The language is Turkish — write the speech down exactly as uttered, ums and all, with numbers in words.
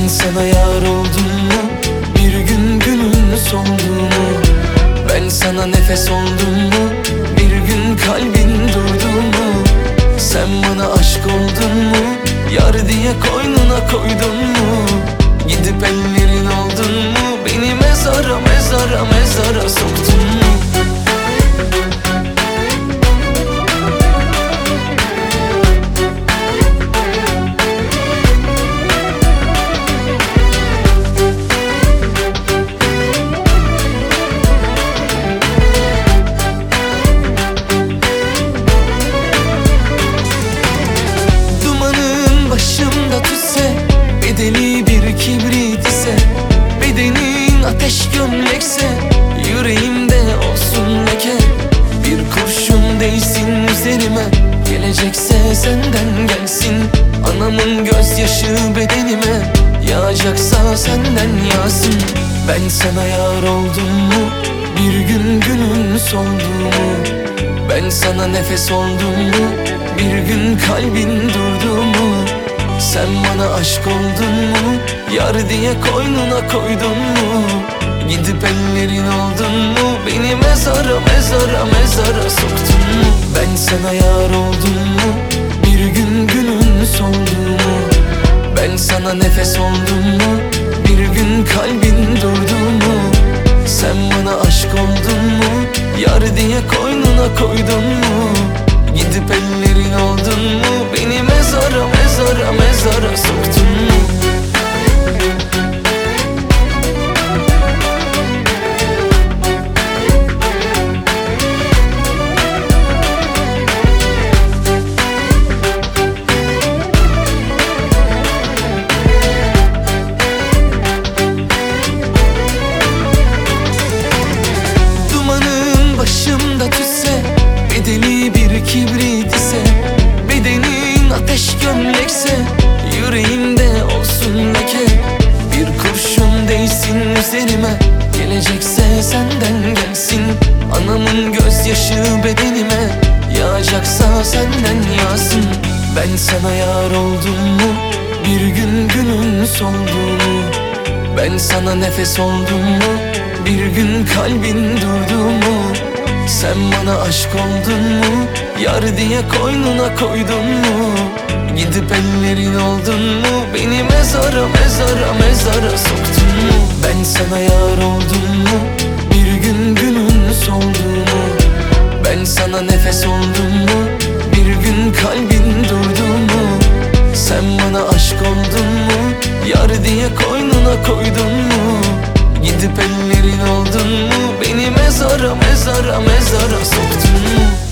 Ben sana yar oldum mu? Bir gün günün soldu mu? Ben sana nefes oldum mu? Bir gün kalbin durdu mu? Sen bana aşk oldun mu? Yar diye koynuna koydun mu? Gidip ellerin oldun mu? Beni mezara mezara mezara soktun mu? Başımda tütse, bedeli bir kibrit ise, bedenin ateş gömlekse, yüreğimde olsun leke. Bir kurşun değsin üzerime, gelecekse senden gelsin. Anamın gözyaşı bedenime, yağacaksa senden yağsın. Ben sana yar oldum mu? Bir gün günün soldu mu? Ben sana nefes oldum mu? Bir gün kalbin durdu mu? Sen bana aşk oldun mu? Yar diye koynuna koydun mu? Gidip ellerin oldun mu? Beni mezara mezara mezara soktun mu? Ben sana yar oldum mu? Bir gün günün soldu mu? Ben sana nefes oldum mu? Bir gün kalbin durdu mu? Sen bana aşk oldun mu? Yar diye koynuna koydun mu? Gidip ellerin oldun mu? Beni mezara mezara mezara soktun mu? Dumanın başımda tütse, bedeli bir kibrit ise, bedenin ateş gömlekse, yüreğimde olsun leke. Bir kurşun değsin üzerime, gelecekse senden gelsin. Anamın gözyaşı bedenime, yağacaksa senden yağsın. Ben sana yar oldum mu? Bir gün günün soldu mu? Ben sana nefes oldum mu? Bir gün kalbin durdu mu? Sen bana aşk oldun mu? Yar diye koynuna koydun mu? Gidip ellerin oldun mu? Beni mezara mezara mezara soktun mu? Ben sana yar oldum mu? Bir gün günün soldu mu? Ben sana nefes oldum mu? Bir gün kalbin durdu mu? Sen bana aşk oldun mu? Yar diye koynuna koydun mu? Gidip ellerin oldun mu? Beni mezara mezara mezara soktun mu?